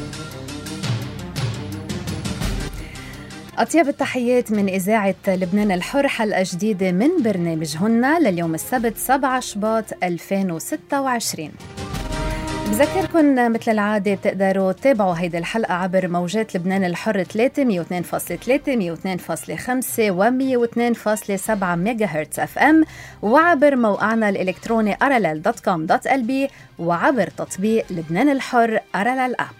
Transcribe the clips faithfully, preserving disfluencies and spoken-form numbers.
أطيب التحيات من إذاعة لبنان الحر، حلقة جديدة من برنامج هنا لليوم السبت سبعة شباط ألفين وستة وعشرين. بذكركن مثل العادة بتقدروا تتابعوا هيدي الحلقة عبر موجات لبنان الحر ثلاثة مية واثنين فاصلة ثلاثة مية واثنين فاصلة خمسة و مية واثنين فاصلة سبعة ميجا هرتز اف ام، وعبر موقعنا الإلكتروني أرلال دوت كوم دوت إل بي، وعبر تطبيق لبنان الحر أرلال آب.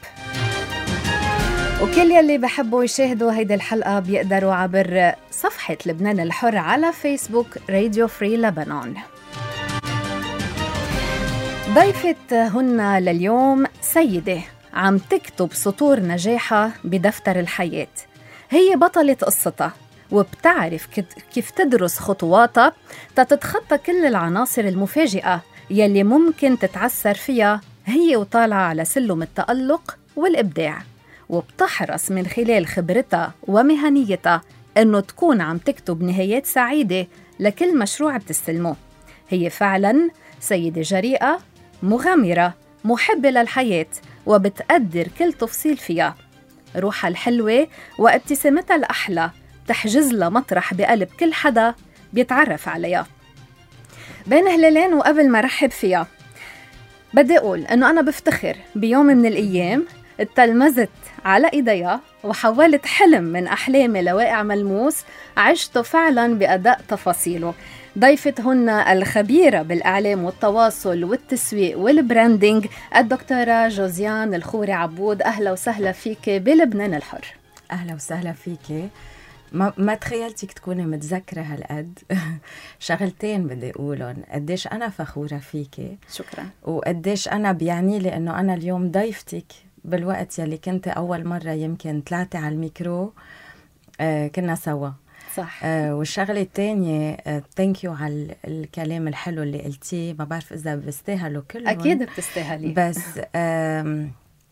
وكل يلي بحبوا يشاهدوا هيدي الحلقة بيقدروا عبر صفحة لبنان الحر على فيسبوك راديو فري لبنان. ضيفة هنا لليوم سيدة عم تكتب سطور نجاحها بدفتر الحياة. هي بطلة قصتها وبتعرف كيف تدرس خطواتها تتتخطى كل العناصر المفاجئة يلي ممكن تتعثر فيها هي وطالعة على سلم التألق والإبداع، وبتحرص من خلال خبرتها ومهنيتها أنه تكون عم تكتب نهايات سعيدة لكل مشروع بتستلمه. هي فعلاً سيدة جريئة، مغامرة، محبة للحياة، وبتقدر كل تفصيل فيها. روحها الحلوة وابتسامتها الأحلى تحجز لها مطرح بقلب كل حدا بيتعرف عليها. بين هلالين وقبل ما رحب فيها بدي أقول أنه أنا بفتخر بيوم من الأيام اتلمزت على إيديها وحولت حلم من أحلامي لواقع ملموس عشته فعلا بأداء تفاصيله. ضيفة هنا الخبيرة بالإعلام والتواصل والتسويق والبراندينج الدكتورة جوزيان الخوري عبود. أهلا وسهلا فيك بلبنان الحر. أهلا وسهلا فيك. ما, ما تخيلتك تكوني متذكرة هالقد. شغلتين بدي أقولهم، قديش أنا فخورة فيك. شكرا. وقديش أنا بيعني لي أنه أنا اليوم ضيفتك بالوقت يلي كنت أول مرة يمكن طلعتي على الميكرو آه كنا سوا. صح. آه والشغلة الثانية ثانك يو على الكلام الحلو اللي قلتيه. ما بعرف إذا بستاهلوا كلهم. أكيد بتستاهلي. بس آه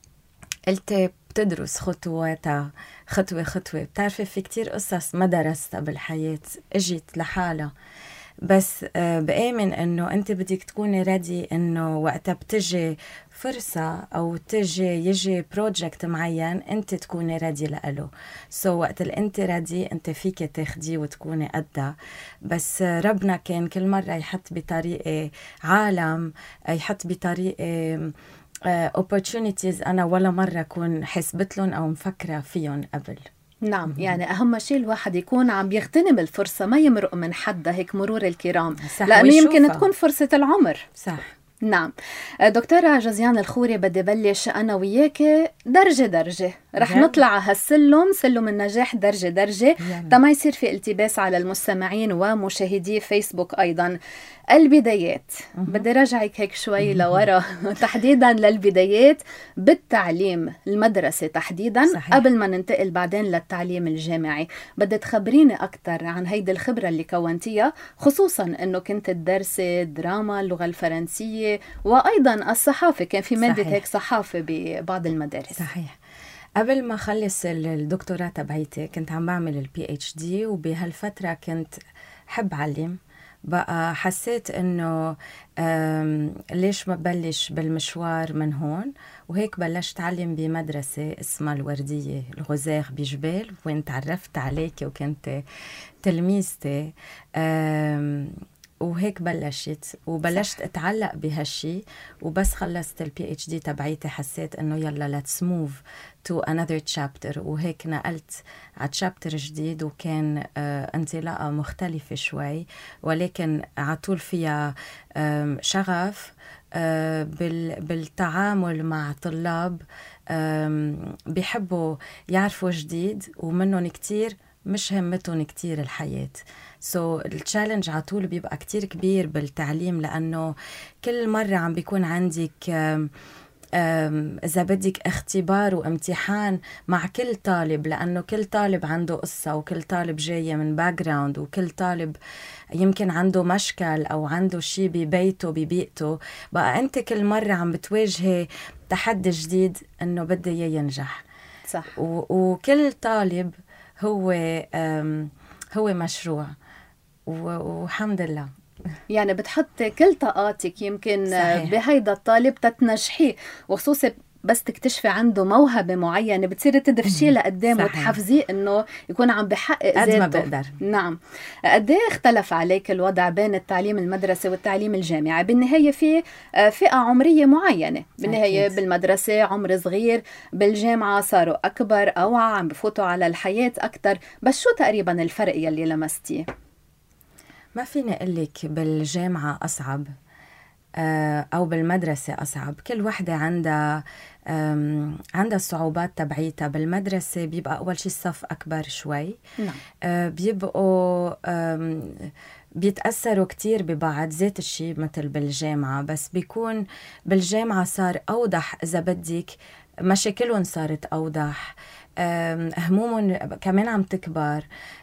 قلت بتدرس خطواتها خطوة خطوة. بتعرفي في كتير قصص ما درستها بالحياة اجت لحالها، بس آه بآمن انه انت بدك تكوني ريدي انه وقتها بتجي فرصة او تجي يجي بروجكت معين انت تكوني ريدي لأله. سو so وقت اللي انت ريدي انت فيك تاخديه وتكوني قدها. بس آه ربنا كان كل مرة يحط بطريقة عالم، يحط بطريقة Uh, opportunities أنا ولا مرة أكون حسبت لهم أو مفكرة فيهم قبل. نعم، يعني أهم شيء الواحد يكون عم يغتنم الفرصة، ما يمرق من حدها هيك مرور الكرام، لأنه يمكن تكون فرصة العمر. صح. نعم. دكتورة جوزيان الخوري بدي بلش أنا وياك درجة درجة. رح يعني. نطلع هالسلم سلم النجاح درجة درجة يعني. تما يصير في التباس على المستمعين ومشاهدي فيسبوك أيضا. البدايات أه. بدي رجعك هيك شوي لورا تحديدا للبدايات بالتعليم المدرسة تحديدا. صحيح. قبل ما ننتقل بعدين للتعليم الجامعي بدي تخبريني أكتر عن هيدي الخبرة اللي كونتيها، خصوصا أنه كنت تدرسي دراما، اللغة الفرنسية، وأيضا الصحافة. كان في مادة هيك صحافة ببعض المدارس. صحيح. قبل ما أخلص الدكتوراه تبعيتي كنت عم بعمل البي اتش دي، وبهالفترة كنت حب علم. بقى حسيت انه ليش ما بلش بالمشوار من هون، وهيك بلشت تعلم بمدرسة اسمها الوردية الغزاغ بجبال، وين تعرفت عليك وكنت تلميذتي. وهيك بلشت وبلشت اتعلق بهالشي. وبس خلصت البي اتش دي تبعيتي حسيت انه يلا let's move to another chapter، وهيك نقلت على chapter جديد. وكان آه انطلاقة مختلفة شوي، ولكن عطول فيها آه شغف آه بال بالتعامل مع طلاب آه بيحبوا يعرفوا جديد، ومنهم كتير مش همتهم كتير الحياة. سو so, التشالنج عطول بيبقى كتير كبير بالتعليم، لأنه كل مرة عم بيكون عندك إذا بدك اختبار وامتحان مع كل طالب، لأنه كل طالب عنده قصة، وكل طالب جاية من باك جراوند، وكل طالب يمكن عنده مشكل أو عنده شيء ببيته ببيئته. بقى أنت كل مرة عم بتواجهي تحدي جديد إنه بده ينجح. صح. وكل طالب هو هو مشروع، والحمد لله. يعني بتحط كل طاقاتك يمكن صحيح. بهيدا الطالب تتنجحيه، وخصوصا بس تكتشفي عنده موهبة معينة بتصيري تدفشيه لقدام وتحفزيه إنه يكون عم بحقق ذاته قد ما بقدر. نعم. قد ايه اختلف عليك الوضع بين التعليم المدرسي والتعليم الجامعي؟ بالنهاية في فئة عمرية معينة، بالنهاية أكيد. بالمدرسة عمر صغير، بالجامعة صاروا أكبر أوعى، عم بفوتوا على الحياة أكتر. بس شو تقريبا الفرق يلي لمستيه؟ ما فيني أقلك بالجامعة أصعب أو بالمدرسة أصعب، كل وحدة عندها عندها الصعوبات تبعيتها. بالمدرسة بيبقى أول شيء الصف أكبر شوي. نعم. بيبقوا بيتأثروا كتير ببعض، ذات الشيء مثل بالجامعة، بس بيكون بالجامعة صار أوضح إذا بدك، مشاكلهم صارت أوضح، همومهم كمان عم تكبر،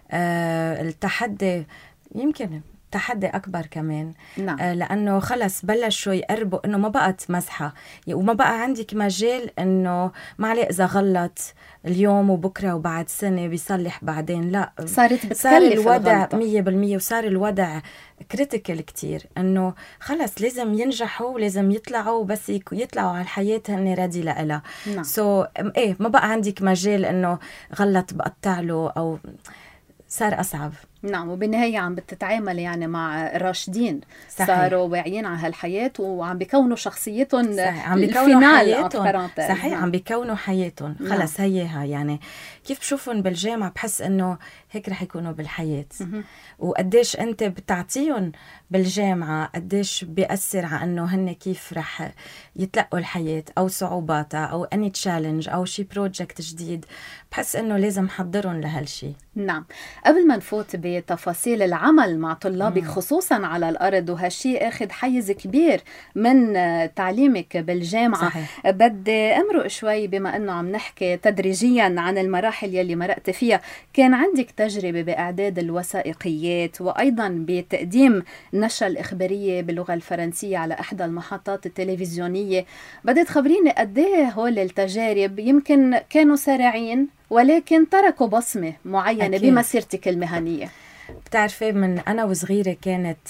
التحدي يمكن تحدي أكبر كمان. نعم. آه لأنه خلص بلشوا يقربوا إنه ما بقت مزحة وما بقى عندك مجال إنه ما عليه إذا غلط اليوم وبكرة وبعد سنة بيصلح بعدين، لا صارت صار الوضع مية بالمية، وصار الوضع كريتيكال كتير، إنه خلص لازم ينجحوا ولازم يطلعوا، بس يطلعوا على الحياة هن رادي لإلها. نعم. سو so, إيه ما بقى عندك مجال إنه غلط بقطع له، أو صار أصعب. نعم. وبالنهاية عم بتتعامل يعني مع الراشدين، صاروا واعيين على هالحياة وعم بيكونوا شخصيتهم، عم بيكونوا حياتهم. صحيح. نعم. عم بيكونوا حياتهم. خلص نعم. هيها يعني كيف بشوفهم بالجامعة بحس إنه هيك رح يكونوا بالحياة. م- وقديش أنت بتعطيهم بالجامعة قديش بيأثر على إنه هن كيف رح يتلقوا الحياة أو صعوباتها أو أني تشالنج أو شي بروجكت جديد. بحس إنه لازم حضرهم لهالشي. نعم. قبل ما نفوت بتفاصيل العمل مع طلابك مم. خصوصا على الأرض، وهالشي أخذ حيز كبير من تعليمك بالجامعة، صحيح. بدي أمرق شوي بما أنه عم نحكي تدريجيا عن المراحل يلي مرقت فيها. كان عندك تجربة بإعداد الوثائقيات وأيضا بتقديم النشرة الإخبارية باللغة الفرنسية على إحدى المحطات التلفزيونية. بدي تخبريني قد ايه هول التجارب يمكن كانوا سريعين ولكن تركوا بصمة معينة أكيد. بمسيرتك المهنية. بتعرفي من أنا وصغيرة كانت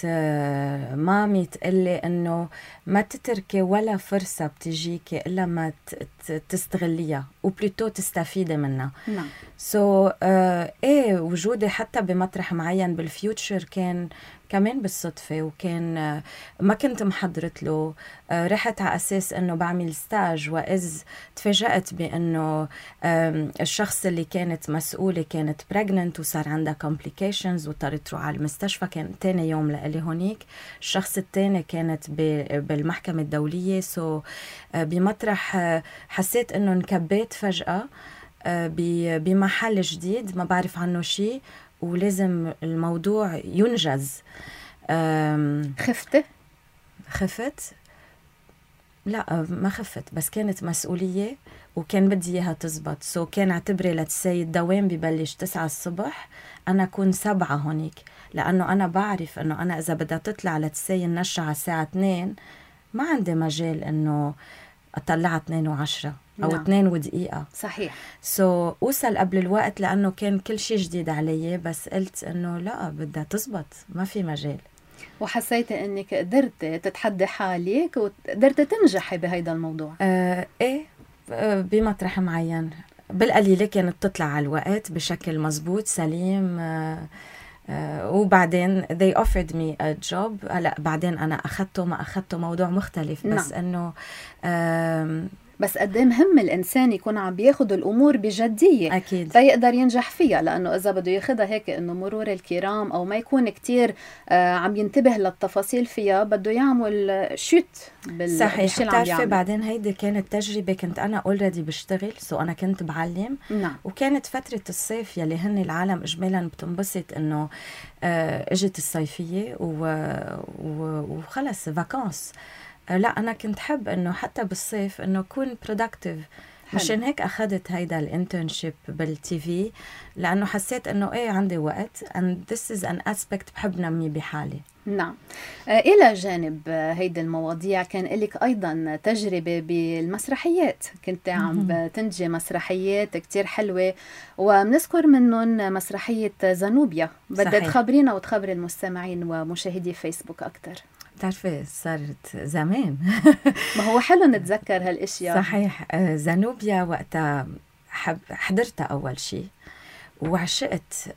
مامي تقلي إنه ما تتركي ولا فرصة بتجيكي إلا ما تستغليها وبليتو تستفيدي منها. نعم. سو so, uh, إيه وجودي حتى بمطرح معين بالفيوتشر كان كمان بالصدفة، وكان ما كنت محضرت له. رحت على أساس أنه بعمل ستاج، وإذ تفاجأت بأنه الشخص اللي كانت مسؤولة كانت pregnant وصار عندها complications واضطرت تروح على المستشفى. كان تاني يوم لألي هونيك. الشخص التاني كانت بالمحكمة الدولية. سو so, بمطرح حسيت أنه انكبيت فجأة بمحل جديد ما بعرف عنه شيء ولازم الموضوع ينجز. خفت؟ خفت؟ لا ما خفت، بس كانت مسؤولية وكان بدي إياها تزبط. سو كان اعتبري لتسي الدوام ببلش تسعة الصبح، أنا أكون سبعة هونيك، لأنه أنا بعرف أنه أنا إذا بدها تطلع لتسي النشرة على الساعة اثنين ما عندي مجال أنه أطلعها اثنين وعشرة أو نعم. اثنين ودقيقة. صحيح. سو so, أوصل قبل الوقت لأنه كان كل شيء جديد علي، بس قلت أنه لا بدها تزبط ما في مجال. وحسيت أنك قدرت تتحدي حالك وقدرت تنجحي بهيدا الموضوع. آه إيه آه بمطرح معين بالقليلة كانت تطلع على الوقت بشكل مزبوط سليم. آه آه وبعدين they offered me a job. هلا بعدين أنا أخذته ما أخذته موضوع مختلف. بس نعم. أنه آه بس قد ايه مهم الانسان يكون عم بياخد الامور بجديه أكيد. فيقدر ينجح فيها، لانه اذا بده ياخدها هيك انه مرور الكرام او ما يكون كتير آه عم ينتبه للتفاصيل فيها، بده يعمل شوت بال صحيح. بتعرفي بعدين هيدي كانت تجربه، كنت انا اوريدي بشتغل، سو انا كنت بعلم. نعم. وكانت فتره الصيف يلي هن العالم اجمالا بتنبسط انه آه اجت الصيفيه وخلص فاكانس. لا أنا كنت حب إنه حتى بالصيف إنه كون productive. مشان هيك أخذت هيدا الانترنشيب بالتي في، لأنه حسيت إنه إيه عندي وقت and this is an aspect بحب نمي بحالي. نعم. آه إلى جانب هيدا المواضيع كان لك أيضا تجربة بالمسرحيات، كنت عم تنتجي مسرحيات كتير حلوة ومنذكر منهم مسرحية زانوبيا. بدي تخبرينا وتخبري المستمعين ومشاهدي فيسبوك أكتر. بتعرفي صارت زمان. ما هو حلو نتذكر هالاشياء. صحيح. زانوبيا وقتها حب حضرتها أول شيء وعشقت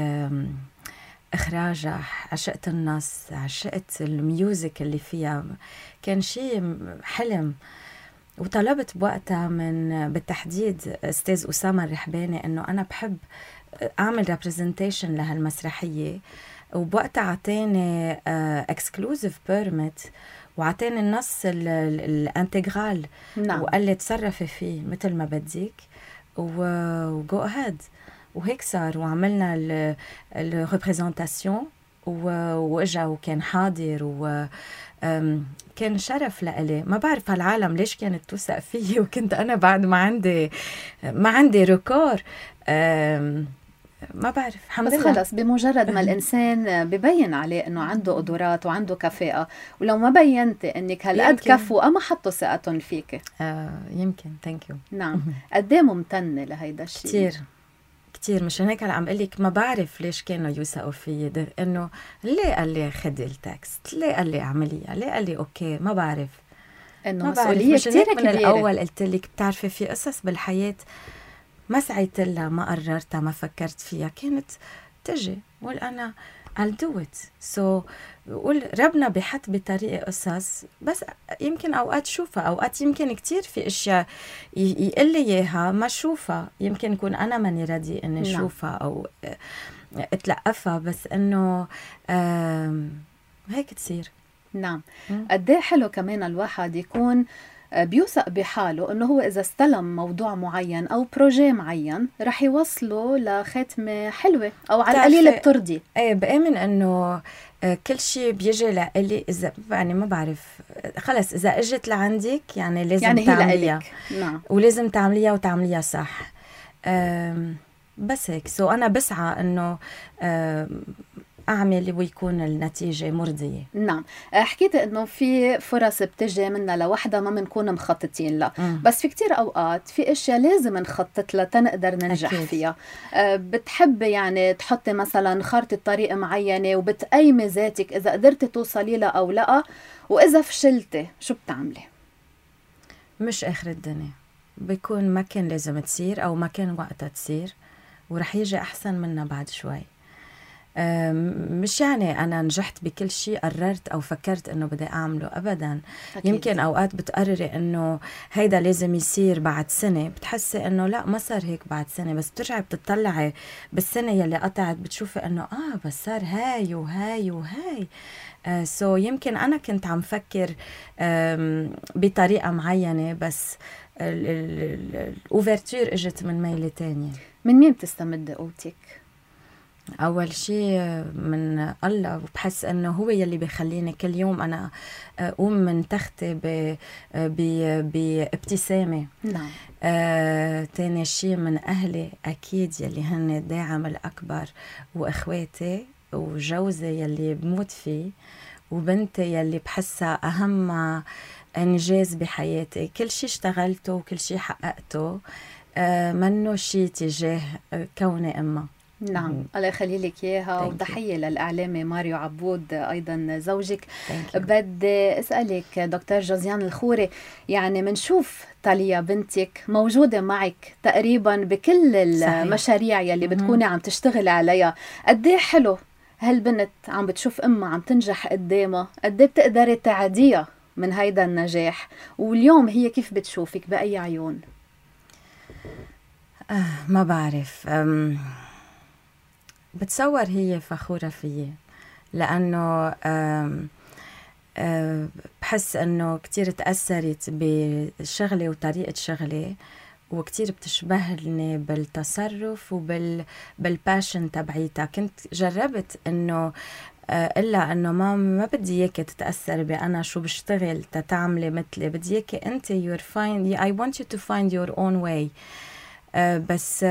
إخراجها، عشقت النص، عشقت الميوزك اللي فيها، كان شيء حلم. وطلبت بوقتها من بالتحديد أستاذ أسامة الرحباني إنه أنا بحب أعمل ريبريزنتيشن لهالمسرحية، وبوقتها عطاني اكسكلوزيف بيرميت وعطاني النص الانتجرال. نعم. وقال لي تصرفي فيه مثل ما بدك وجو أهد. وهيك صار، وعملنا الريبريزنتاسيون واجا وكان حاضر، وكان شرف لإلي. ما بعرف هالعالم ليش كانت توثق فيي، وكنت أنا بعد ما عندي ما عندي ريكور، ما بعرف. الحمد لله. بس خلص بمجرد ما الإنسان ببين عليه إنه عنده قدرات وعنده كفاءة، ولو ما بينت إنك هالقد كفوا أما حطوا ثقتهم فيك. آه يمكن. ثانك يو. نعم. قد ايه ممتنة لهيدا الشيء. كتير كتير. مشان هيك هلا عم قلك ما بعرف ليش كانوا يوثقوا فيي، انه ليه قال لي خدي التكست، ليه قال لي اعمليها، ليه قال لي اوكي. ما بعرف انه مسؤوليه كثير كبيره. من الاول قلت لك بتعرفي في قصص بالحياه ما سعيت لها، ما قررتها، ما فكرت فيها، كانت تجي وقول انا I'll do it. so قول ربنا بحط بطريقه قصص، بس يمكن اوقات شوفها، اوقات يمكن كتير في اشياء يقول لي اياها ما شوفها، يمكن يكون انا ماني راضي اني اشوفها او اتلقفها، بس انه هيك تصير. نعم. قد ايه حلو كمان الواحد يكون بيوثق بحاله انه هو اذا استلم موضوع معين او بروجي معين رح يوصله لختمه حلوه او على القليل بترضي. ايه بآمن انه كل شيء بيجي لإلي، اذا يعني ما بعرف خلص اذا اجت لعندك يعني لازم يعني تعمليها. نعم. ولازم تعمليها وتعمليها صح. بس هيك سو انا بسعى انه أعمل ويكون النتيجة مرضية. نعم. حكيت إنه في فرص بتجي منا لوحدة ما بنكون مخططين لها، بس في كتير أوقات في أشياء لازم نخطط لها تنقدر ننجح أكيد. فيها. بتحب يعني تحطي مثلا خارطة طريق معينة وبتقيمي ذاتك إذا قدرتي توصلي لها أو لا، وإذا فشلتي شو بتعملي؟ مش آخر الدنيا، بيكون ما كان لازم تصير أو ما كان وقتها تصير، ورح يجي أحسن منها بعد شوي. مش يعني أنا نجحت بكل شيء قررت أو فكرت أنه بدي أعمله أبداً. أكيد. يمكن أوقات بتقرري أنه هيدا لازم يصير بعد سنة، بتحسي أنه لا ما صار هيك بعد سنة، بس بترجعي بتطلعي بالسنة يلي قطعت بتشوفي أنه آه بس صار هاي وهاي وهاي. آه سو يمكن أنا كنت عم فكر بطريقة معينة، بس الأوفرتور إجت من ميلة تانية. من مين بتستمد قوتك؟ أول شيء من الله، وبحس أنه هو يلي بيخليني كل يوم أنا أقوم من تختي بابتسامة. نعم. آه، تاني شيء من أهلي أكيد يلي هن الداعم الأكبر، وإخواتي وجوزي يلي بموت فيه، وبنتي يلي بحسها أهم إنجاز بحياتي. كل شيء اشتغلته وكل شيء حققته آه، منه شيء تجاه كوني أمه. نعم. الله يخلي لك اياها. وتحيه للاعلامي ماريو عبود ايضا زوجك. بدي اسالك دكتور جوزيان الخوري، يعني منشوف تاليا بنتك موجوده معك تقريبا بكل المشاريع يلي بتكوني عم تشتغلي عليها، قد ايه حلو هالبنت عم بتشوف امها عم تنجح قدامها، قد ايه بتقدري تعديها من هيدا النجاح، واليوم هي كيف بتشوفك باي عيون؟ آه ما بعرف. أم بتصور هي فخورة فيي، لأنه بحس أنه كتير تأثرت بشغلي وطريقة شغلي، وكتير بتشبهني بالتصرف وبالباشن تبعيتها. كنت جربت أنه إلا أنه ما ما بدي إياك تتأثر بأنا شو بشتغل تتعملي مثلي، بدي إياك أنت you're find I want you to find your own way. بس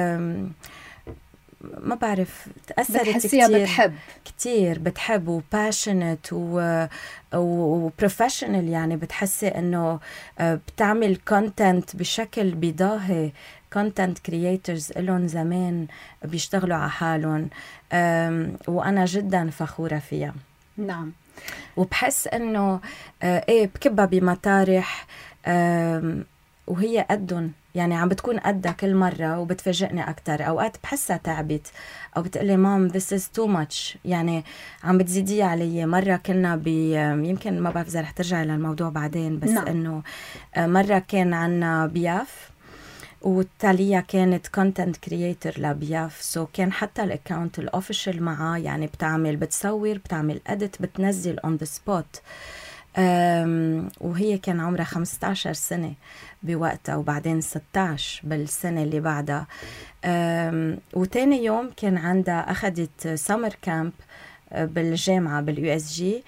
ما بعرف تأثرت كتير. بتحب كتير بتحب وباشنت وبروفيشنال، يعني بتحسي انه بتعمل كونتنت بشكل بضاهي. كونتنت كرييترز لهم زمان بيشتغلوا على حالهم، وانا جدا فخورة فيها. نعم. وبحس انه آه ايه بكبها بمطارح آه وهي قدن، يعني عم بتكون قدها كل مرة وبتفاجئني أكتر. أوقات بحسها تعبت أو بتقلي مام this is too much، يعني عم بتزيديها علي. مرة كنا ب يمكن ما بعرف إذا رح ترجع للموضوع بعدين، بس نعم. إنه مرة كان عنا بياف والتالية كانت كونتنت كرييتر لبياف، سو so كان حتى الاكاونت الاوفيشال معاه، يعني بتعمل بتصور بتعمل اديت بتنزل اون ذا سبوت. وهي كان عمرها خمسة عشر سنة بوقتها، وبعدين ستة عشر بالسنة اللي بعدها. وتاني يوم كان عندها أخدت سامر كامب بالجامعة باليو اس جي.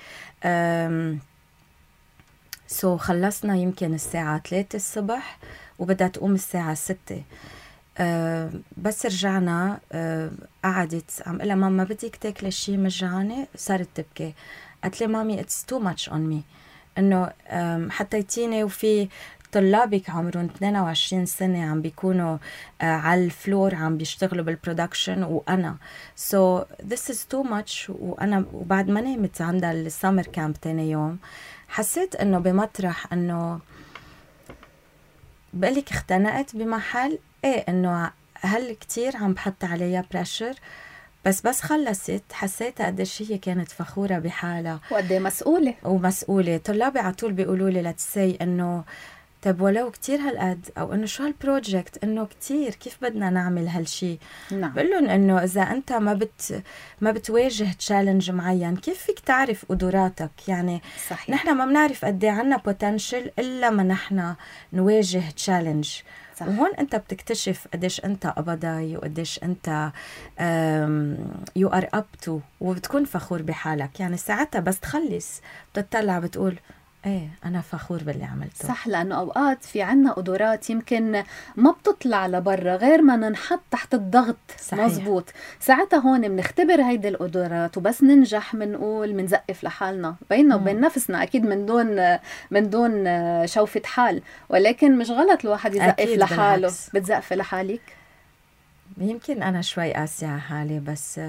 سو so خلصنا يمكن الساعة ثلاثة الصبح وبدها تقوم الساعة ستة. أه بس رجعنا أه قعدت عم قلها ماما بدك تاكلي شي مجعانة؟ صارت تبكي. قالت لي مامي it's too much on me، انه حطيتيني وفي طلابك عمرهم اثنين وعشرين سنة عم بيكونوا uh, على الفلور عم بيشتغلوا بالبرودكشن، وأنا so this is too much. وأنا وبعد ما نامت عندها السامر كامب تاني يوم حسيت انه بمطرح انه بقلك اختنقت بمحل ايه، انه هل كتير عم بحط عليها بريشر، بس بس خلصت حسيتها قديش هي كانت فخورة بحالها وقد مسؤولة ومسؤولة. طلابي على طول بيقولوا لي لتسي انه طب ولو كتير هالقد، او انه شو هالبروجكت انه كتير، كيف بدنا نعمل هالشي؟ نعم. بقول لهم انه اذا انت ما بت ما بتواجه تشالنج معين كيف فيك تعرف قدراتك؟ يعني صحيح. نحن ما بنعرف قد ايه عنا بوتنشل الا ما نحن نواجه تشالنج. وهون انت بتكتشف قديش انت قبضاي وقديش انت يو ار اب تو، وبتكون فخور بحالك. يعني ساعتها بس تخلص بتطلع بتقول ايه انا فخور باللي عملته. صح، لانه اوقات في عنا قدرات يمكن ما بتطلع لبرا غير ما ننحط تحت الضغط. صحيح. مزبوط. ساعتها هون بنختبر هيدي القدرات، وبس ننجح منقول منزقف لحالنا بيننا وبين نفسنا، اكيد من دون من دون شوفة حال. ولكن مش غلط الواحد يزقف لحاله. بالعكس. بتزقف لحالك؟ يمكن انا شوي قاسية على حالي، بس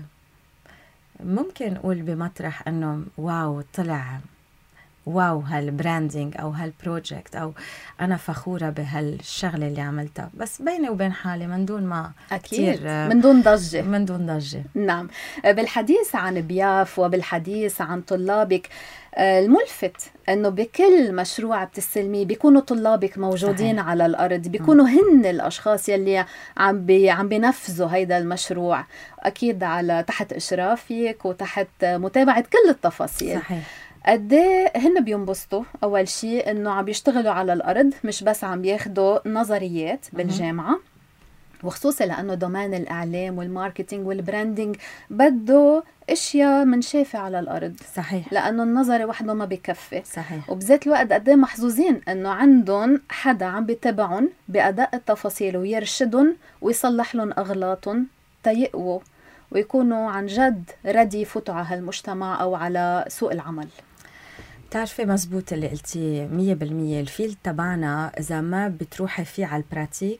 ممكن اقول بمطرح انه واو طلع واو هالبراندينج او هالبروجكت، او انا فخوره بهالشغله اللي عملتها، بس بيني وبين حالي من دون ما اكيد من دون ضجه. من دون ضجه. نعم. بالحديث عن بياف وبالحديث عن طلابك، الملفت انه بكل مشروع بتستلميه بيكونوا طلابك موجودين. صحيح. على الارض، بيكونوا هن الاشخاص يلي عم بي عم بينفذوا هيدا المشروع، اكيد على تحت اشرافك وتحت متابعه كل التفاصيل. صحيح. قد ايه هن بينبسطوا اول شيء انه عم بيشتغلوا على الارض، مش بس عم بياخدوا نظريات بالجامعه، وخصوصا لانه دومين الاعلام والماركتينج والبراندينج بده اشياء منشافه على الارض. صحيح. لانه النظري وحده ما بيكفي. صحيح. وبذات الوقت قد ايه محظوظين انه عندهم حدا عم بيتابعهم باداء التفاصيل ويرشدهم ويصلح لهم اغلاطهم تيقوا ويكونوا عن جد ردي يفوتوا على هالمجتمع او على سوق العمل. بتعرفي مزبوط اللي قلتي مية بالمية. الفيلد تبعنا إذا ما بتروحي فيه على البراتيك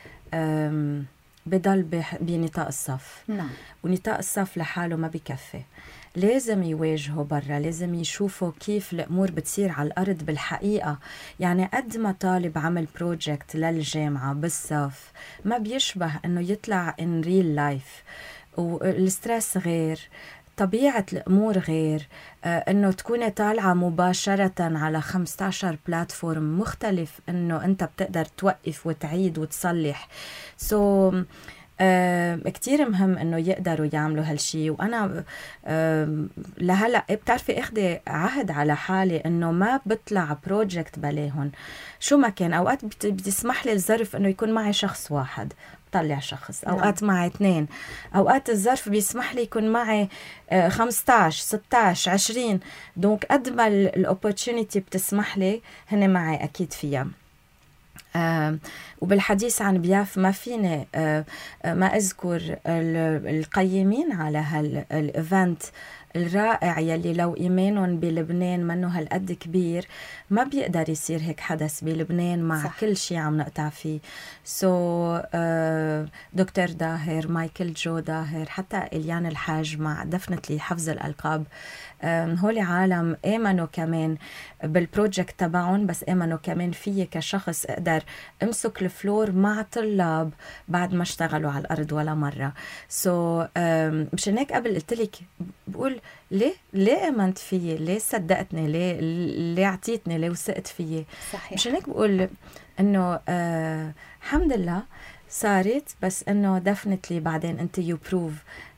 بضل بنطاق الصف. نعم. ونطاق الصف لحاله ما بيكفي، لازم يواجهوا برا، لازم يشوفوا كيف الأمور بتصير على الأرض بالحقيقة. يعني قد ما طالب عمل بروجكت للجامعة بالصف ما بيشبه إنه يطلع in real life، والستريس غير، طبيعة الأمور غير، آه إنه تكوني طالعة مباشرة على خمسة عشر بلاتفورم مختلف، إنه أنت بتقدر توقف وتعيد وتصلح. سو so, آه كتير مهم إنه يقدروا يعملوا هالشي. وأنا آه لهلأ بتعرفي أخدي عهد على حالي إنه ما بطلع بروجكت بلاهن شو ما كان. أوقات بتسمح لي الظرف إنه يكون معي شخص واحد طلع شخص، أوقات معي اثنين، أوقات الظرف بيسمح لي يكون معي خمسة عشر ستة عشر عشرين. دونك قد ما الأوبورتيونيتي بتسمح لي هن معي أكيد فيها. آه وبالحديث عن بياف ما فيني آه ما أذكر القيمين على هالإيفنت الرائع يلي لو إيمانهم بلبنان منه هالقد كبير ما بيقدر يصير هيك حدث بلبنان مع صح. كل شيء عم نقطع فيه. سو so, uh, دكتور داهر، مايكل جو داهر، حتى إليان الحاج مع دفنتلي حفظ الألقاب، هولي عالم آمنوا كمان بالبروجكت تبعهم، بس آمنوا كمان فيه كشخص أقدر أمسك الفلور مع طلاب بعد ما اشتغلوا على الأرض ولا مرة. سو so, مشان هيك قبل قلت لك بقول ليه ليه آمنت فيه، ليه صدقتني، ليه ليه عطيتني، ليه وثقت فيه. صحيح. مشان هيك بقول إنه آه الحمد لله صارت، بس إنه دفنتلي بعدين أنت يو بروف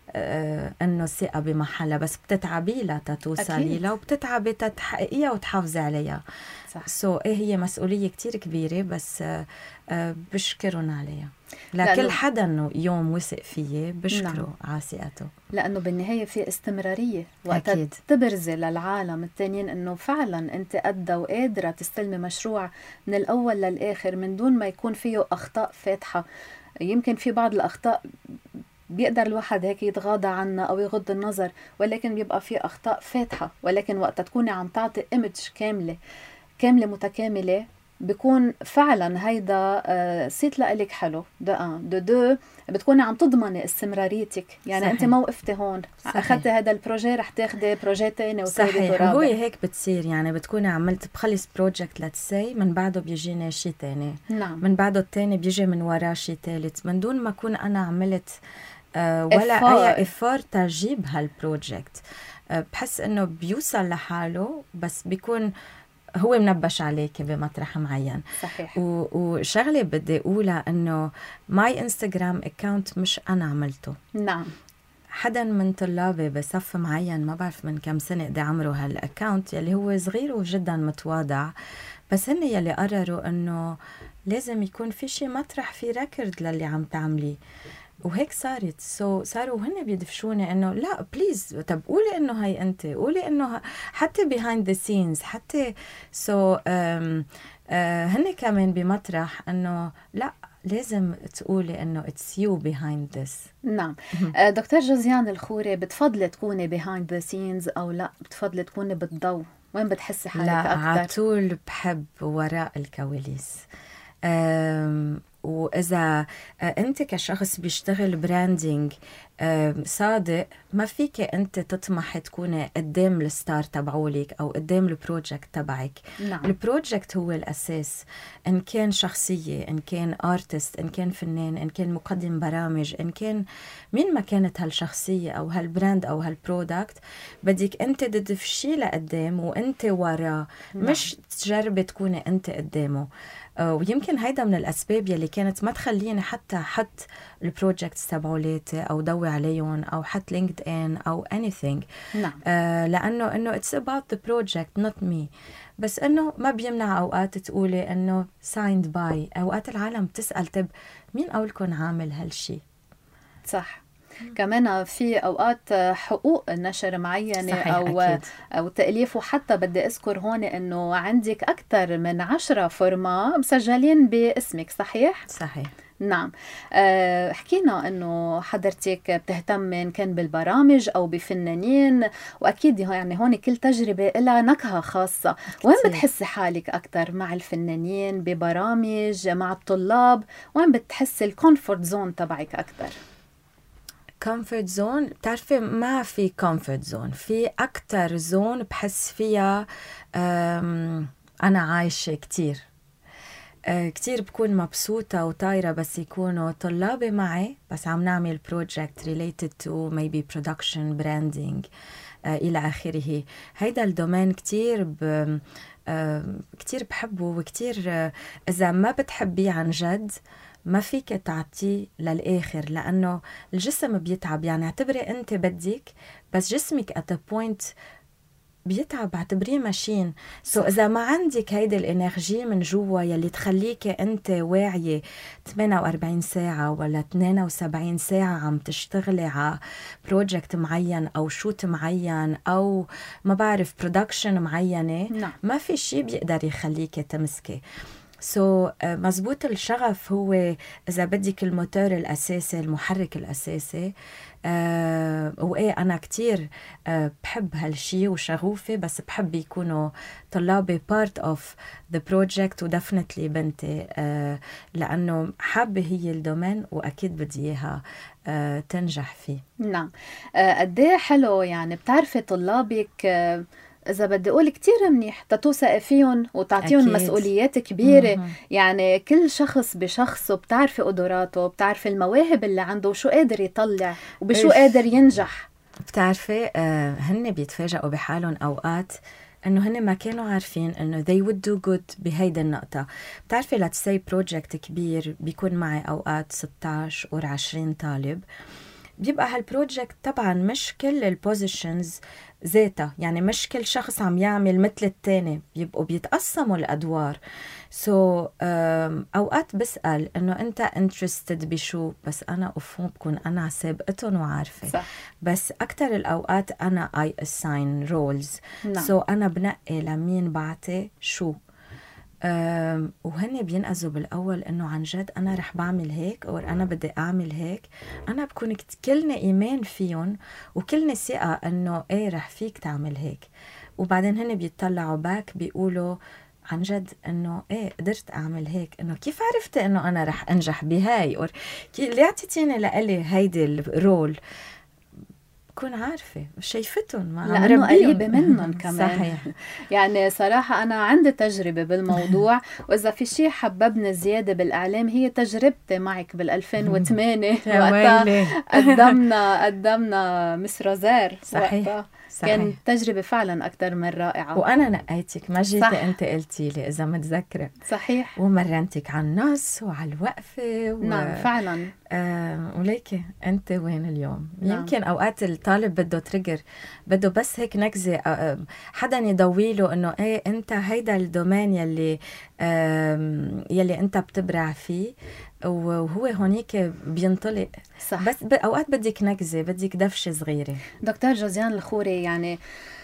آه انه الثقه بمحلها، بس بتتعبي لها تتوصلي لها، وبتتعبي تتحققيها وتحافظي عليها. صح. سو so, ايه هي مسؤوليه كتير كبيره، بس آه آه بشكرهم عليها. لكل حدا يوم وثق فيه بشكره. نعم. على ثقته، لانه بالنهايه في استمراريه وقت تبرزي للعالم التانيين انه فعلا انت قادة وقادره تستلمي مشروع من الاول للاخر من دون ما يكون فيه اخطاء فاتحه. يمكن في بعض الاخطاء بيقدر الواحد هيك يتغاضى عنها أو يغض النظر، ولكن بيبقى في أخطاء فاتحة. ولكن وقت تكوني عم تعطي إيمج كاملة كاملة متكاملة بيكون فعلا هيدا صيت لك حلو. ده ان دو دو بتكوني عم تضمني استمراريتك. يعني صحيح. انت ما وقفتي هون، اخذتي هذا البروجي رح تاخدي بروجي ثاني وثالث ورابع. هو هيك بتصير، يعني بتكوني عملت بخلص بروجكت لتسي من بعده بيجيني شيء ثاني. نعم. من بعده الثاني بيجي من وراه شيء ثالث، من دون ما اكون انا عملت أه ولا إفار. اي افار تجيب هالبروجكت. أه بحس انه بيوصل لحاله، بس بيكون هو منبش عليك بمطرح معين. صحيح. و... وشغله بدي اقولها انه ماي انستغرام اكاونت مش انا عملته. نعم. حدا من طلابي بصف معين، ما بعرف من كم سنه قد عمره هالاكاونت، يلي هو صغير وجدا متواضع، بس هن يلي قرروا انه لازم يكون في شيء مطرح في ريكورد للي عم تعمليه، وهيك صارت. سو so, صاروا هن بيدفشوني انه لا بليز، طب قولي انه هاي انت، قولي انه حتى behind the scenes حتى. سو so, um, uh, هن كمان بمطرح انه لا لازم تقولي انه it's you behind this. نعم. دكتور جوزيان الخوري، بتفضلي تكوني behind the scenes او لا بتفضلي تكوني بالضوء؟ وين بتحسي حالك لا اكثر؟ لا على طول بحب وراء الكواليس. أم وإذا أنت كشخص بيشتغل براندينج صادق، ما فيك أنت تطمح تكوني قدام الستار تبعولك أو قدام البروجكت تبعك. نعم. البروجكت هو الأساس، إن كان شخصية، إن كان آرتست، إن كان فنان، إن كان مقدم برامج، إن كان مين ما كانت هالشخصية أو هالبراند أو هالبرودكت، بدك أنت تدفشي لقدام وأنت وراه. نعم. مش تجربي تكوني أنت قدامه. ويمكن هيدا من الأسباب يلي كانت ما تخليني حتى حط البروجكتس تبعولاتي أو دوي عليهم أو حط لينكد إن أو anything. نعم. آه لأنه إنه it's about the project not me. بس إنه ما بيمنع أوقات تقولي إنه signed by. أوقات العالم تسأل طب مين أولكم عامل هالشي؟ صح. كمان في أوقات حقوق نشر معينة أو أكيد. أو تأليف. وحتى بدي أذكر هون إنه عندك أكثر من عشرة فورما مسجلين باسمك. صحيح؟ صحيح. نعم. أه حكينا إنه حضرتك بتهتم كان بالبرامج أو بفنانين، وأكيد يعني هون كل تجربة لها نكهة خاصة. كتير. وين بتحسي حالك أكتر، مع الفنانين، ببرامج، مع الطلاب؟ وين بتحسي الكونفورت زون تبعك أكتر؟ comfort zone، بتعرفي ما في comfort zone، في أكتر زون بحس فيها أنا عايشة كتير كتير بكون مبسوطة وطايرة بس يكونوا طلابي معي، بس عم نعمل project related to maybe production branding إلى آخره. هيدا الدومين كتير ب كتير بحبه، وكتير إذا ما بتحبيه عن جد ما فيك تعطيه للآخر، لأنه الجسم بيتعب. يعني اعتبري أنت بدك، بس جسمك at a point بيتعب، اعتبريه ماشين. سو so إذا ما عندك هيدي الإنرجي من جوا يلي تخليك أنت واعية ثمانية وأربعين ساعة ولا اثنين وسبعين ساعة عم تشتغلي على بروجكت معين أو شوت معين أو ما بعرف برودكشن معينة، نعم. ما في شي بيقدر يخليك تمسكي. سو so, uh, مزبوط الشغف هو إذا بدك الموتور الأساسي، المحرك الأساسي. آه وإيه أنا كتير آه بحب هالشي وشغوفة، بس بحب يكونوا طلابي part of the project و definitely بنتي، آه لأنه حابة هي الدومين وأكيد بدي إياها آه تنجح فيه. نعم. آه قديه حلو يعني بتعرفي طلابك آه إذا بدي أقول كتير منيح تتوثقي فيهم وتعطيهم مسؤوليات كبيرة. مم. يعني كل شخص بشخصه بتعرفي قدراته، بتعرفي المواهب اللي عنده وشو قادر يطلع وبشو قادر ينجح. بتعرفي آه هن بيتفاجئوا بحالهم أوقات إنه هن ما كانوا عارفين إنه they would do good بهيدا النقطة. بتعرفي let's say project كبير بيكون معي أوقات ستة عشر أو عشرين طالب، بيبقى هالبروجكت طبعا مش كل البوزيشنز ذاتها، يعني مش كل شخص عم يعمل مثل التاني، بيبقوا بيتقسموا الأدوار. سو so, um, أوقات بسأل إنه أنت interested بشو، بس أنا أفهم بكون أنا سابقتهم وعارفة. صح. بس أكتر الأوقات أنا I assign roles. نعم. سو so, أنا بنقي لمين بعطي شو. أم وهن بينقذوا بالأول إنه عن جد أنا رح بعمل هيك أو أنا بدي أعمل هيك. أنا بكون كلنا إيمان فيهم وكلنا ثقة إنه إيه رح فيك تعمل هيك، وبعدين هن بيطلعوا باك بيقولوا عن جد إنه إيه قدرت أعمل هيك، إنه كيف عرفت إنه أنا رح أنجح بهاي، أو ليه عطيتيني لإلي هيدي الرول. بكون عارفة شايفتهم ما لأنه قريبة منهم كمان. صحيح. يعني صراحة أنا عندي تجربة بالموضوع، وإذا في شيء حببني زيادة بالإعلام هي تجربتي معك بالألفين وثمانية وقتها قدمنا قدمنا مس روزير. صحيح. صحيح. كان تجربة فعلا أكتر من رائعة، وأنا نقيتك ما جيتي أنت قلتي لي إذا متذكرة. صحيح. ومرنتك على النص وعلى الوقفة و... نعم فعلا. آه وليكي أنت وين اليوم؟ نعم. يمكن أوقات الطالب بده تريجر، بده بس هيك نكزة، آه حدا يضويله إنه إيه أنت هيدا الدومين يلي آه يلي أنت بتبرع فيه، وهو هونيك بينطلق. صح. بس أوقات بدك نكزة، بدك دفشة صغيرة. دكتور جوزيان الخوري، يعني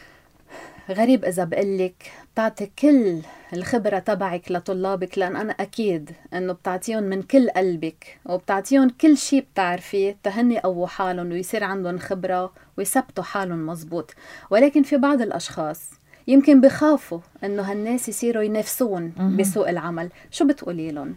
غريب إذا بقلك بتعطي كل الخبرة تبعك لطلابك، لأن أنا أكيد أنه بتعطيهم من كل قلبك وبتعطيهم كل شيء بتعرفيه تهني أو حالهم ويصير عندهم خبرة ويثبتوا حالهم مزبوط. ولكن في بعض الأشخاص يمكن بخافوا أنه هالناس يصيروا ينافسون بسوق العمل. شو بتقولي لهم؟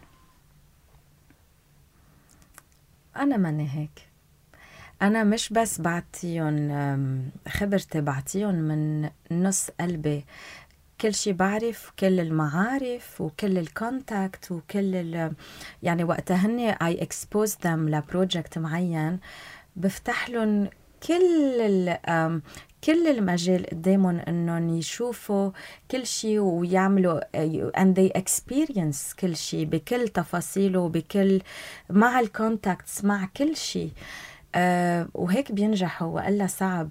أنا ماني هيك. أنا مش بس بعطيهم خبرتي، بعطيهم من نص قلبي كل شي بعرف، كل المعارف وكل الكونتاكت وكل ال يعني وقتها هني I expose them لبروجكت معين، بفتح لهم كل ال كل المجال قدامهم انهم يشوفوا كل شيء ويعملوا and they experience كل شيء بكل تفاصيله، بكل مع الكونتاكتس مع كل شيء. أه وهيك بينجحوا، وإلا صعب.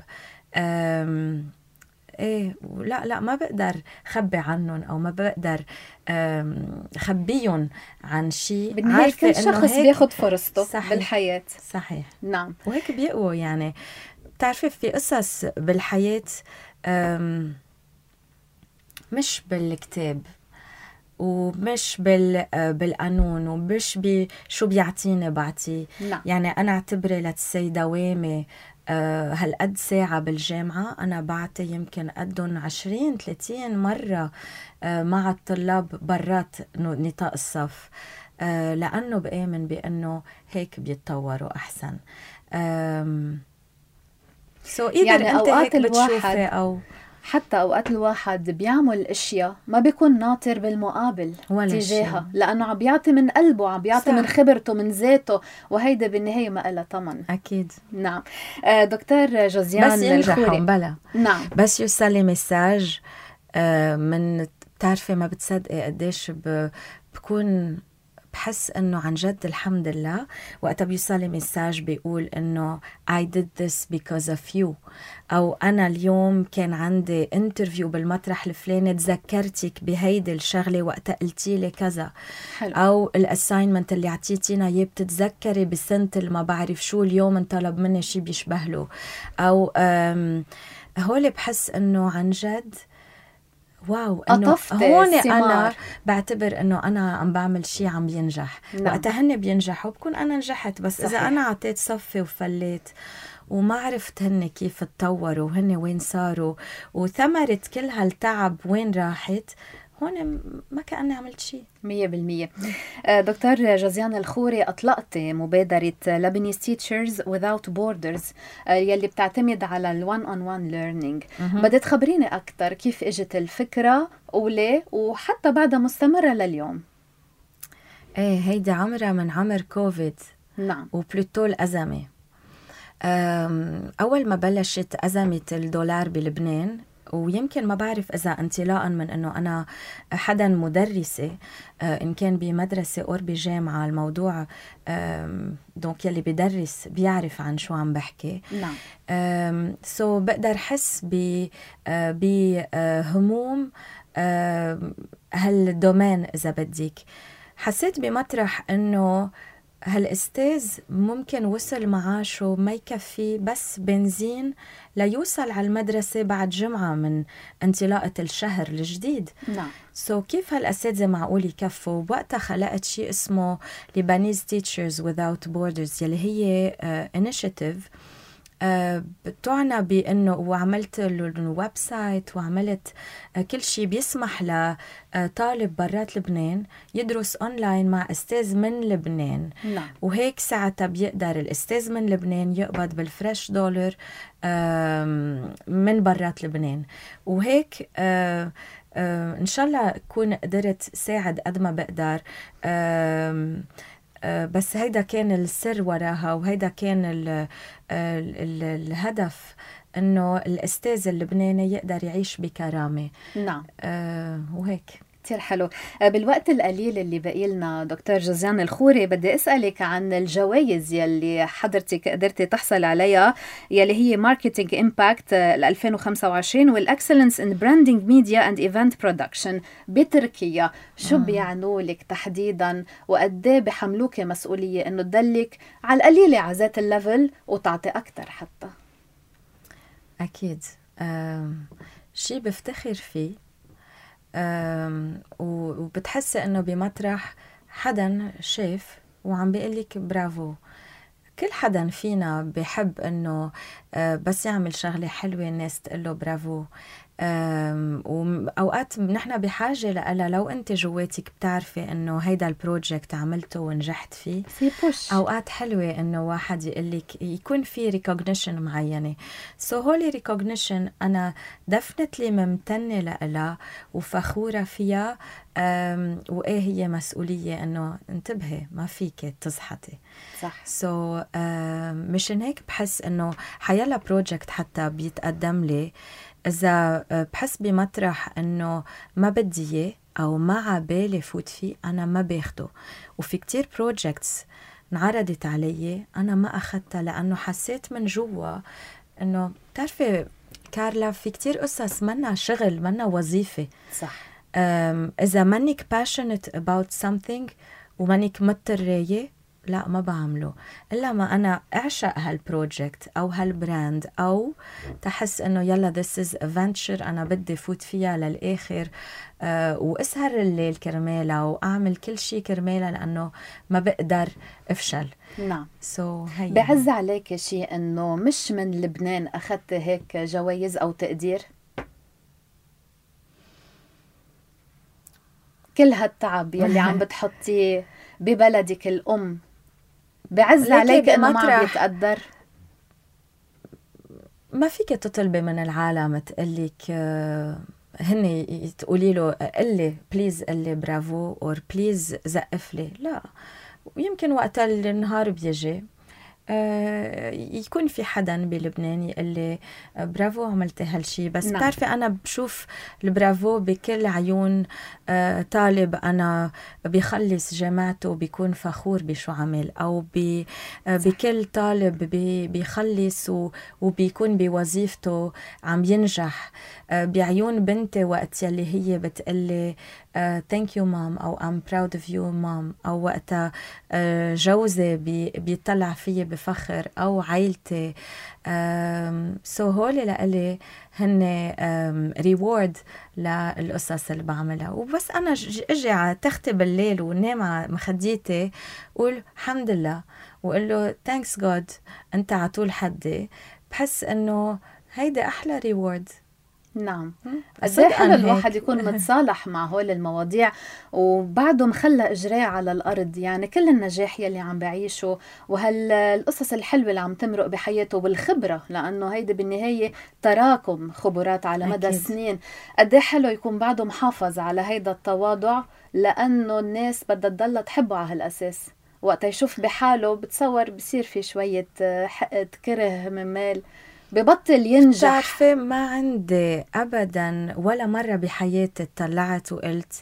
ايه لا لا ما بقدر خبي عنهم او ما بقدر خبيهم عن شيء. بالنهاية كل شخص بياخد فرصته. صحيح. بالحياة. صحيح. نعم. وهيك بيقووا. يعني بتعرفي في قصص بالحياة مش بالكتاب ومش بال بالقانون ومش بشو بيعطيني بعطيه. نعم. يعني أنا اعتبري لتسي دوامي أه هالقد ساعة بالجامعة أنا بعطي يمكن قدهم عشرين ثلاثين مرة أه مع الطلاب برات نطاق الصف، أه لأنه بآمن بأنه هيك بيتطوروا أحسن. سو so يعني أنت هيك بتشوفي أو حتى أوقات الواحد بيعمل أشياء ما بيكون ناطر بالمقابل تجاهها، لأنه عم بيعطي من قلبه، عم بيعطي من خبرته من ذاته، وهيدا بالنهاية ما إلها ثمن. أكيد. نعم. آه دكتور جوزيان بس ينجحوا بلا. نعم. بس يوصلي مساج آه من بتعرفي ما بتصدقي قديش بكون بحس انه عن جد الحمد لله وقتها بيوصلي مساج بيقول انه I did this because of you، او انا اليوم كان عندي انترفيو بالمطرح الفلاني تذكرتك بهيدي الشغله وقتها قلتي لي كذا. حلو. او الاساينمنت اللي عطيتينا اياه بتتذكري بالسنه اللي ما بعرف شو اليوم انطلب مني شيء بيشبه له. او هول بحس انه عن جد واو انه قطفت هون الثمار. انا بعتبر انه انا عم بعمل شيء عم بينجح. نعم. وقتها هن بينجحوا بكون انا نجحت. بس صحيح. اذا انا عطيت صفي وفليت وما عرفت هن كيف تطوروا وهن وين صاروا وثمرة كل هالتعب وين راحت، هون ما كأني عملت شيء. مية بالمية. دكتور جزيان الخوري، أطلقت مبادرة Lebanese Teachers Without Borders يلي بتعتمد على ال one on one learning. بدي تخبريني أكتر كيف إجت الفكرة وليه، وحتى بعدها مستمرة لليوم؟ ايه هيدي عمرها من عمر كوفيد. نعم. وبلوتو الأزمة. أول ما بلشت أزمة الدولار بلبنان، ويمكن ما بعرف إذا انطلاقا من أنه أنا حدا مدرسة إن كان بمدرسة أو بجامعة، الموضوع دونك يلي بدرس بيعرف عن شو عم بحكي. نعم. سو so بقدر حس بهموم هالدومين إذا بدك. حسيت بمطرح أنه هالأستاذ ممكن وصل معاشه ما يكفي بس بنزين ليوصل على المدرسة بعد جمعة من انطلاقة الشهر الجديد. نعم. سو so كيف هالأساتذة معقول يكفوا؟ وقتها خلقت شيء اسمه Lebanese Teachers Without Borders يلي هي uh, initiative Uh, بتعنى بأنه وعملت الويب سايت وعملت uh, كل شيء بيسمح لطالب برات لبنان يدرس أونلاين مع أستاذ من لبنان. نعم. وهيك ساعتها بيقدر الأستاذ من لبنان يقبض بالفريش دولار uh, من برات لبنان. وهيك uh, uh, إن شاء الله أكون قدرت ساعد قد ما بقدر. uh, بس هيدا كان السر وراها، وهيدا كان ال ال ال الهدف، انه الاستاذ اللبناني يقدر يعيش بكرامه. نعم. أه وهيك كتير حلو. بالوقت القليل اللي بقي لنا دكتور جزيان الخوري، بدي أسألك عن الجوائز يلي حضرتك قدرتي تحصل عليها، يلي هي ماركتينج إمباكت ألفين وخمسة وعشرين والإكسلنس إن براندينج ميديا أند إيفنت برودكشن بتركيا. شو بيعنوا لك تحديدا، وقديه بحملوك مسؤولية إنه تدلك على القليلة على ذات الليفل وتعطي أكتر حتى؟ أكيد شيء بفتخر فيه. وبتحسي انه بمطرح حدا شاف وعم بيقلك برافو. كل حدا فينا بيحب انه بس يعمل شغله حلوه الناس تقله برافو. واوقات نحن بحاجه لها. لو انت جواتك بتعرفي انه هيدا البروجكت عملته ونجحت فيه، في بوش. اوقات حلوه انه واحد يقلك يكون في ريكوجنيشن معينه. سو so هولي ريكوجنيشن انا دفنتلي ممتنه لها وفخوره فيها. وايه هي مسؤوليه انه انتبهي ما فيك تزحطي. صح. سو so, مشان هيك بحس انه حيلا بروجكت حتى بيتقدم لي، إذا بحس بمطرح إنه ما بدي إياه أو ما عبالي فوت فيه أنا ما باخده. وفي كتير بروجكتس انعرضت علي أنا ما أخدتها لأنه حسيت من جوا إنه بتعرفي كارلا في كتير قصص منا شغل منا وظيفة. صح. إذا منك passionate about something ومنك مضطرية لا ما بعمله إلا ما أنا أعشق هالبروجكت أو هالبراند، أو تحس إنه يلا this is a venture أنا بدي فوت فيها للآخر. أه وأسهر الليل كرمالها وأعمل كل شيء كرمالها لأنه ما بقدر أفشل. نعم. so هي بعز عليك شيء إنه مش من لبنان أخذت هيك جوائز أو تقدير؟ كل هالتعب يلي عم بتحطيه ببلدك الأم بعز عليك إنه ما عم يتقدر؟ ما فيك تطلبي من العالم تقلك هن تقولي له قلي بليز قلي برافو أو بليز زقف لي. لا، ويمكن وقت النهار بيجي آه يكون في حدا بلبنان يقول لي برافو عملتي هالشي. بس نعم. بتعرفي أنا بشوف البرافو بكل عيون آه طالب أنا بيخلص جامعته بيكون فخور بشو عمل، أو بي آه بكل طالب بي بيخلص وبيكون بوظيفته عم ينجح. آه بعيون بنتي وقت يلي هي بتقلي thank you mom أو I'm proud of you mom، أو وقتها uh, جوزي بي بيطلع فيي بفخر أو عائلتي. um, so هولي لألي هن um, reward للقصص اللي بعملها. وبس أنا أجي على تختي بالليل ونام على مخديتي قول الحمد لله وقل له thanks God أنت عطول حدي، بحس إنه هيدا أحلى ريورد. نعم، قد ايه حلو الواحد يكون متصالح مع هول المواضيع وبعده مخلى اجراه على الارض. يعني كل النجاح يلي عم بعيشه وهالقصص الحلوه اللي عم تمرق بحياته بالخبره، لانه هيدي بالنهايه تراكم خبرات على مدى أكيد. السنين. قد ايه حلو يكون بعده محافظ على هيدا التواضع، لانه الناس بدها تضل تحبه على هالاساس. وقت يشوف بحاله بتصور بصير في شويه حقد كره من مال، ببطل ينجح. بتعرفي ما عندي أبدا ولا مرة بحياتي طلعت وقلت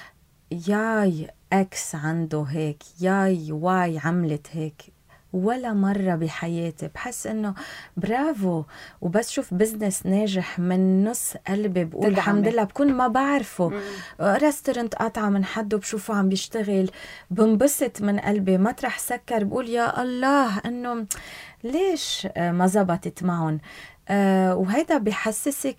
ياي اكس عنده هيك، ياي واي عملت هيك، ولا مرة بحياتي. بحس انه برافو، وبس شوف بزنس ناجح من نص قلبي بقول تدعمي. الحمد لله. بكون ما بعرفه ريستورنت قاطعة من حد وبشوفه عم بيشتغل بنبسط من قلبي، مطرح سكر بقول يا الله انه ليش ما زبطت معهم. أه وهيدا بيحسسك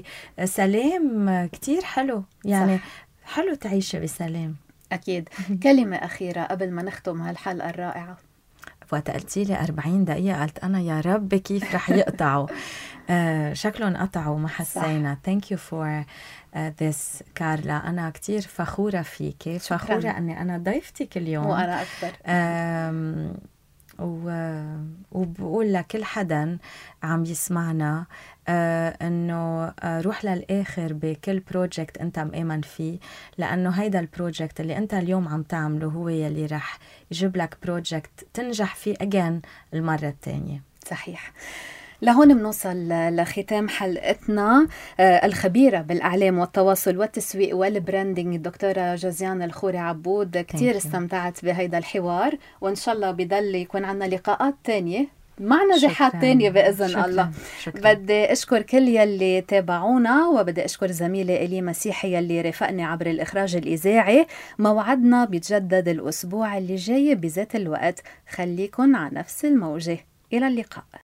بسلام كتير حلو. يعني صح. حلو تعيشي بسلام. أكيد. كلمة أخيرة قبل ما نختم هالحلقة الرائعة. وقت قلتي لي أربعين دقيقة قلت أنا يا رب كيف رح يقطعوا. أه شكلهم قطعوا ما حسينا. Thank you for uh, this كارلا. أنا كتير فخورة فيكي، فخورة أني أنا ضيفتك اليوم. وأنا أكثر. أه و... وبقول لكل حدا عم يسمعنا آه انه آه روح للاخر بكل بروجكت انت مآمن فيه، لانه هيدا البروجكت اللي انت اليوم عم تعمله هو يلي رح يجيب لك بروجكت تنجح فيه اجين المرة الثانية. صحيح. لهون بنوصل لختام حلقتنا. آه الخبيرة بالإعلام والتواصل والتسويق والبراندنج الدكتورة جوزيان الخوري عبود، كتير استمتعت بهيدا الحوار، وإن شاء الله بضل يكون عنا لقاءات تانية مع نجاحات تانية بإذن شكراً. الله. شكراً. بدي أشكر كل يلي تابعونا، وبدي أشكر زميلي إلي مسيحي يلي رافقني عبر الإخراج الإذاعي. موعدنا بيتجدد الأسبوع اللي جاي بذات الوقت، خليكن على نفس الموجة. إلى اللقاء.